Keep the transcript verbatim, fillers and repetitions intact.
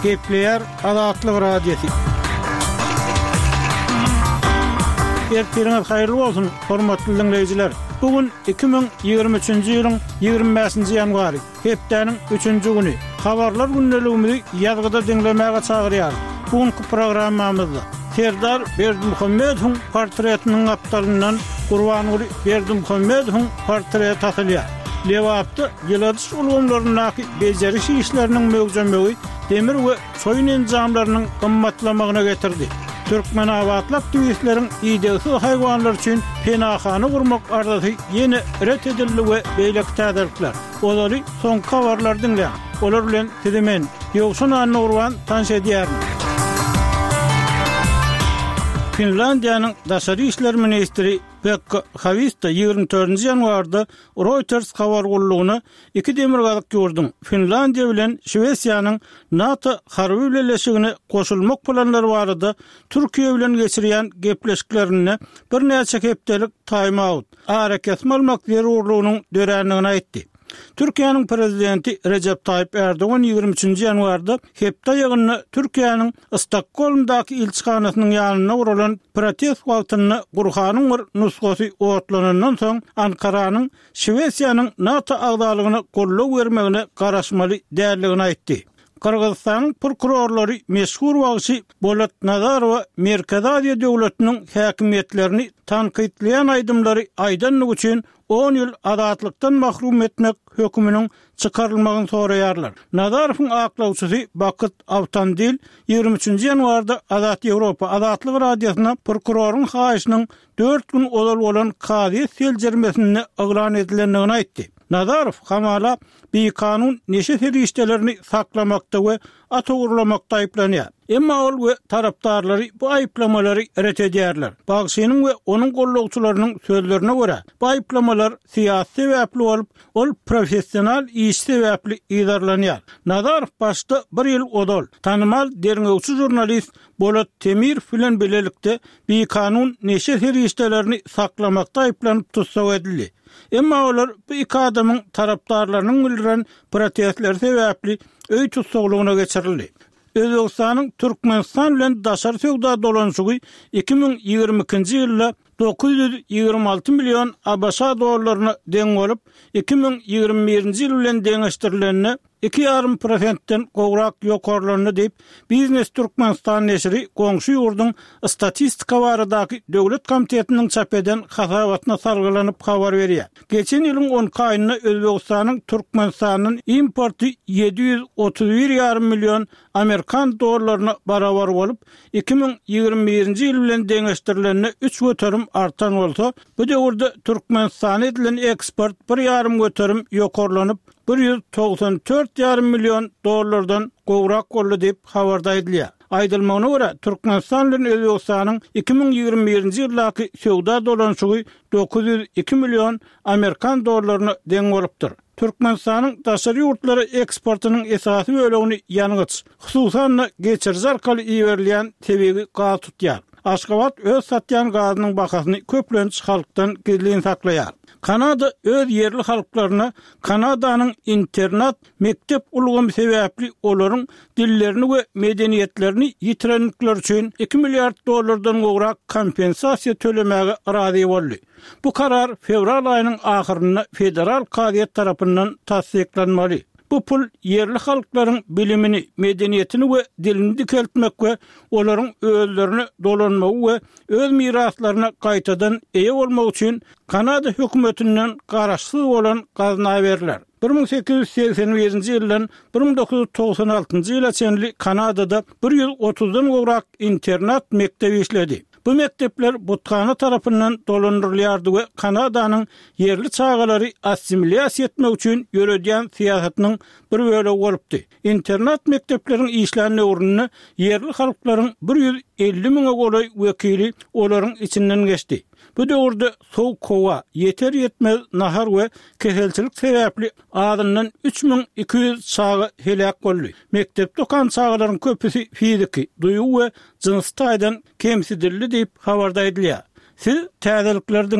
Gepleyer Azatlyk Radiosu. Ertiriniz hayırlı olsun, hormatly dinleyijiler. Bugün iki bin ýygrimi üçinji ýylyň ýygrimi beşinji ýanwary, hepdeniň üçinji güni. Habarlar günneligimizi ýazgyda dinlemäge çagyrýar. Bugünkü programmamyzda Serdar Berdimuhammedowyň portretiniň aptalyndan Gurbanuly Berdimuhammedowyň portreti asylýar. Lewapda ýyladys ulgamlarynyň bejeriş işleriniň mögzemegi demir we soýun enjamlarynyň gymmatlamagyna getirdi. Türkmen awatly aktivistleriň ideýasy haýwanlar üçin penahany gurmak arzusy ýene ret edildi we beýlek täzirlikler. Olary soňky habarlar dinleýän. Olar bilen sizimen ýoksun anny urwan tanş edýär. Finlandiýanyň daşary işler ministri Pekka Haavisto ýygrimi dördünji ýanwarda Reuters habar gullugyny iki demir gazyk gördüm. Finlandiýa bilen Şwesiýanyň NATO harby birleşigine goşulmak planlary barada Türkiýe bilen geçirýän gepleşiklerini bir näçe hepdelik time-out, araket almak zerurlygynyň dörenligini aýtdy. Türkiýanyň prezidenti Recep Tayyip Erdoğan ýygrimi üçinji ýanwarda hepde ýygyny Türkiýanyň Stokholmdaky ilçikanasynyň ýanyna guralan protest wagtyny gurhanyň bir nusgasy otlanandan soň Ankaranyň Şwesiýanyň NATO agdalygyny gollap bermegine garaşmaly däldigini aýtdy. Kırgızstanyň prokurorlary meşhur wagty Bolat Nazarow Merkezi Aziýa döwletiniň häkimetlerini tanqidleýän aýdymlary aýdanlyk üçin on ýyl azatlykdan mahrum etmek hökmüniň çykarylmagyny soraýarlar. Nazarowyň aklawçysy Bakyt Awtandil ýygrimi üçinji ýanwarda Azat Ýewropa Azatlyk radiosyna prokuroryň haýyşynyň dört gün olal bolan kazi seljermesini aglan edilendigini aýtdy. Nazarow hamala bir kanun neşe seriştelerini saklamakta ve atogurlamakta aýplanýar. Emma ol we tarapdarlary bu aýplamalary ret edýärler. Bagşynyň we onuň gollagçylarynyň sözlerine görä, bu aýplamalar siýasy sebäpli bolup, ol professional iş sebäpli ýazarlanýar. Nazarow başda bir ýyl odol, tanymal derňegçi jurnalist Bolat Temir bilen bilelikde bir kanun neşe seriştelerini saklamakta aýplanyp tutsak edildi. Emma olar bu iki adamın tarapdarlarının bildiren protestleri sebäpli öý tutsaglygyna geçirildi. Özbekistanyň Türkmenistan bilen daşar söwda dolanşygy iki bin ýygrimi ikinji ýylda dokuz ýüz ýygrimi alty million ABŞ dollaryna deň bolup, iki bin ýygrimi birinji ýyl bilen deňeşdirilenini iki ýarym prosentden gowrak ýokarlanyny diýip Biznes Türkmenistan neşri goňşy ýurdun statistika baradaky döwlet komitetiniň çap eden hasabatyna sargylanyp habar berýär. Geçen ýylyň onunky aýyna Özbekistanyň Türkmenistanyň importy ýedi ýüz otuz bir ýarym million Amerikan dollaryna barabar bolup, iki bin ýygrimi birinji ýyl bilen deňeşdirilenini üç göterim artan bolsa, bu döwürde Türkmenistana edilen eksport bir ýarym göterim ýokarlanyp bir ýüz togsan dört ýarym million dollardan gowrak boldy diýip habarda edilýär. Aýdylmagyna görä, Türkmenistan bilen Özbekistanyň iki bin ýygrimi birinji ýyldaky söwda dolanşygy dokuz ýüz iki million Amerikan dollaryna deň bolupdyr. Türkmenistanyň daşary ýurtlary eksportynyň esasy bölegini ýanygyç, hususan geçirji arkaly iýerilýän tebigi gaz tutýar. Aşgabat öz satýan gazynyň bahasyny köplenç halkdan gizlin saklaýar. Kanada öz yerli halklaryna Kanadanyň internet mektep ulgamy sebäpli olaryň dillerini we medeniýetlerini ýitirenlikler üçin iki milliard dollardan gowrak kompensasiýa tölemäge razy boldy. Bu karar fevral aýynyň ahyryna federal kaziýet tarapyndan tasdiklenmeli. Bu pul yerli halklaryň bilimini, medeniýetini we dilini dikeltmek we olaryň özlerini dolanmagy we öz miraslaryna gaýtadan eýe bolmak üçin Kanada hökümetinden garaşsyz bolan gazna berler. bir bin sekiz ýüz seksen birinji ýyldan bir bin dokuz ýüz togsan altynjy ýyla çenli Kanadada bir ýüz otuzdan gowrak internet mektebi işledi. Bu mektepler Butkana tarapyndan dolandyrylýardy we Kanadanyň yerli çağalary assimiliasiýa etmek üçin ýöredýän siýasatynyň bir bölegi bolupdy. İnternet mektepleriň işlerini ornuny yerli halklaryň bir ýüz elli miňe golay wekili olaryň içinden geçdi. Bu döwürde sow kowa, yeter yetmez nahar we keselçilik sebäpli adyndan üç bin iki ýüz çağı helak boldy. Mektep dokan çağalaryň köpüsi fiziki, duýu we jinsy taýdan kemsidirli diýip habarda edilýär. Siz täzeliklerden